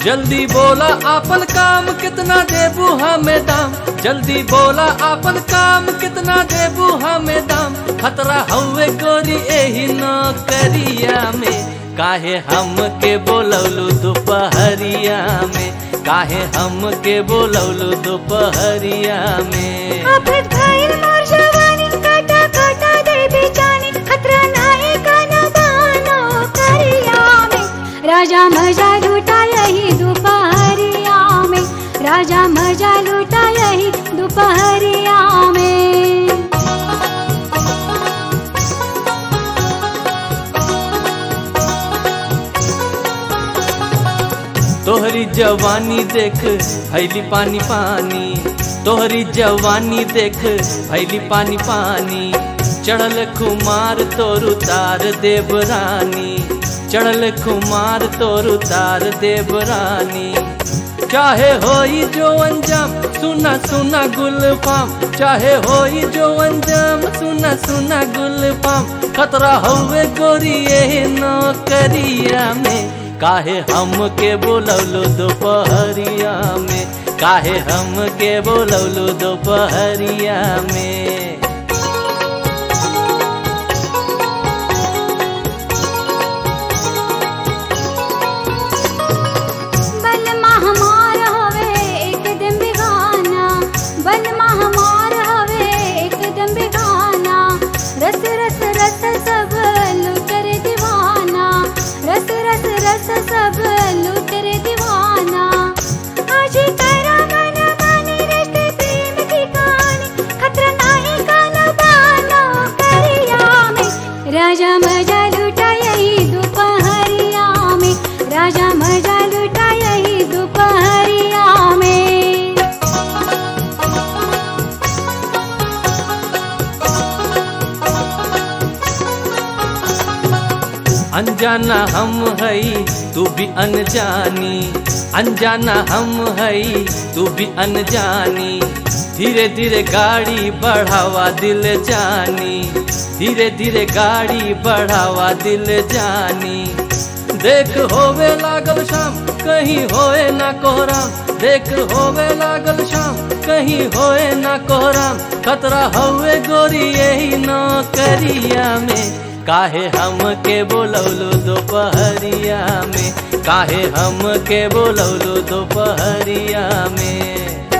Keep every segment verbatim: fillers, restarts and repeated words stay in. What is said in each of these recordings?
जल्दी बोला आपन काम कितना देबू हमें दाम, जल्दी बोला आपन काम कितना देबू हमें दाम। खतरा हवे गोरी एही नौकरिया में, काहे हम के बोलौलू दोपहरिया में, काहे हम के बोलौलू दोपहरिया में। आफत भइल मोर जवानी, काटा काटा दे बेचानी, खतरा नाहे काना बानो करिया में। राजा मजा लूटा यही दोपहरिया में, राजा मजा लूटा यही दोपहरिया में। तोहरी जवानी देख भैली पानी पानी, तोहरी जवानी देख भैली पानी पानी। चढ़ल खुमार तोर उतार देव रानी, चढ़ल खुमार तोर उतार देव रानी। चाहे होई जो अंजाम सुना सुना गुलफाम, चाहे होई जो अंजाम सुना सुना गुलफाम। खतरा हवे गोरी ये नौकरिया में, काहे हम के बोलौलू दोपहरिया में, काहे हम के बोलौलू दोपहरिया में। बलमा हमार हवे एकदम बेगाना, बलमा हमार हवे एकदम बेगाना। रस रस रस सब लुटर दीवाना, रस रस रस सब लुटर दीवाना। आज करा मन मानी रिश्ते प्रेम की कहानी, खतरा नाहे काना बानो करिया में। राजा मजा लूटा यही दोपहरिया में, राजा मजा लूटा यही दोपहरिया में। अनजाना हम हई तू भी अनजानी, अनजाना हम हई तू भी अनजानी। धीरे धीरे गाड़ी बढ़ावा दिल जानी, धीरे धीरे गाड़ी बढ़ावा दिल जानी। देख होवे लागल शाम कहीं होए ना कोहराम, देख होवे लागल शाम कहीं होए ना कोहराम। खतरा हवे गोरी यही नौकरिया में, काहे हम के बोलौलू दोपहरिया में, काहे हम के बोलौलू दोपहरिया में।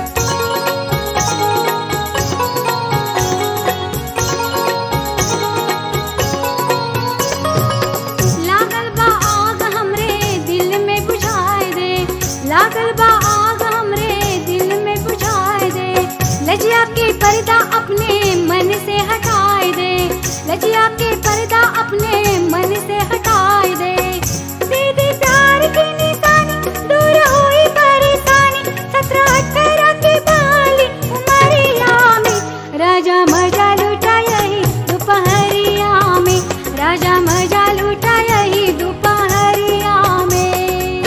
लागल बा आग हमरे दिल में बुझाए दे, लागल बा आग हमरे दिल में बुझाए दे। लजिया के पर्दा अपने मन से हटाए दे, लजिया के पर्दा अपने मन से हटाए दे। दीदी प्यार की निशानी दूर हुई परेशानी, सत्रह अठारह के बाली उमरिया में। राजा मजा लूटा यही दोपहरिया में, राजा मजा लूटा यही दोपहरिया में।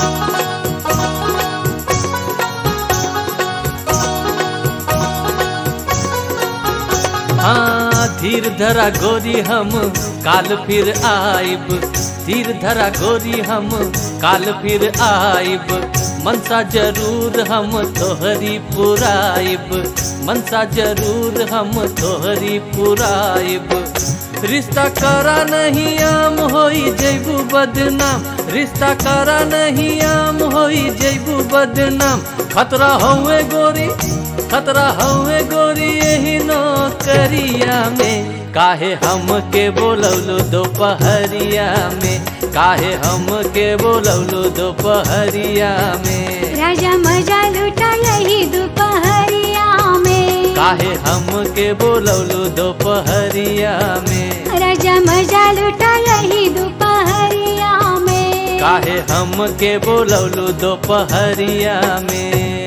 हाँ धीर धरा गोरी हम काल फिर आइब, धीर धरा गोरी हम काल फिर आइब। मनसा जरूर हम तोहरी पुराइब, मनसा जरूर हम तोहरी पुराइब। रिश्ता करा नहीं आम होई जैबू बदनाम, रिश्ता करा नहीं आम होई जैबू बदनाम। खतरा हवे गोरी, खतरा हवे गोरी यही नौकरिया में, काहे हम के बोलौलू दोपहरिया में, काहे हम के बोलौलू दोपहरिया में। राजा मजा लूटा यही दोपहरिया में, काहे हम के बोलौलू दोपहरिया में। राजा मजा लूटा यही दोपहरिया में, काहे हम के बोलौलू दोपहरिया में।